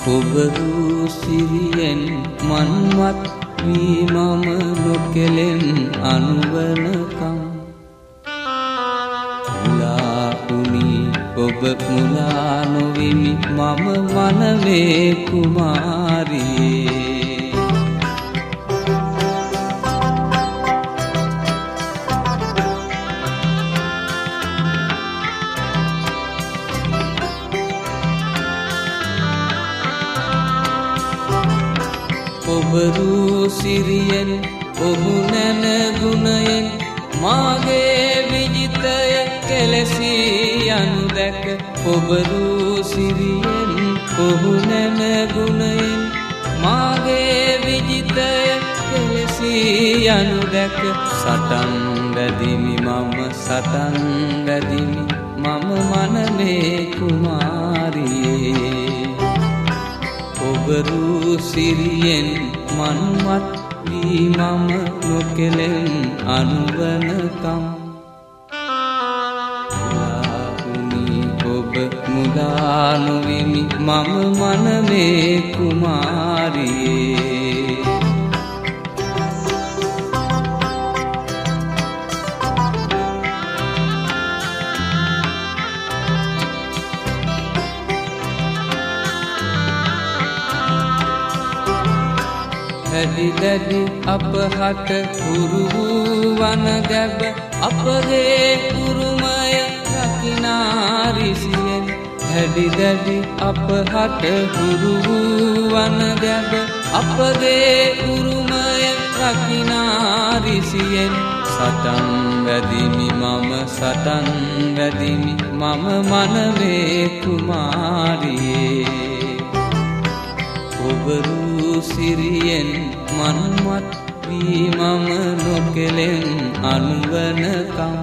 ඔබරු සිරියෙන් මන්වත් වී මම නොකෙලෙන් අනුවනකම් මුලාපුනි ඔබ මුලා නොවිමි මම මනමේ කුමාරියේ ඔබරු සිරියෙන් ඔහු නැන ගුණයෙන් මාගේ විජිතය කෙලෙසී යනු දැක ඔබරු සිරියෙන් ඔහු නැන ගුණයෙන් මාගේ විජිතය කෙලෙසී යනු දැක සටන් වැදිමි මම සටන් වැදිමි මම මනමේ කුමාරියේ ඔබරු සිරියෙන් මන්වත් වී මම නොකෙලෙන් අනුවනකම් මුලාවුනි ඔබ මුලා නොවිමි මම මනමේ කුමාරියේ හැඩි අපහට හුරු වන ගැබ අපගේ උරුමය රකිනාරිසියෙන් හැඩි අපහට හුරු වන ගැබ අපගේ උරුමය රකිනාරිසියෙන් සටන් වැදිමි මම සටන් වැදිමි මම මනමේ කුමාරියේ ඔබරු සිරියෙන් මන්වත් වී මම නොකෙලෙන් අනුවනකම්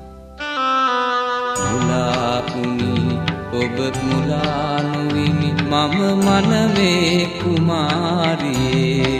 මුලාපුනි ඔබ මුලා නොවිමි මම මනමේ කුමාරියේ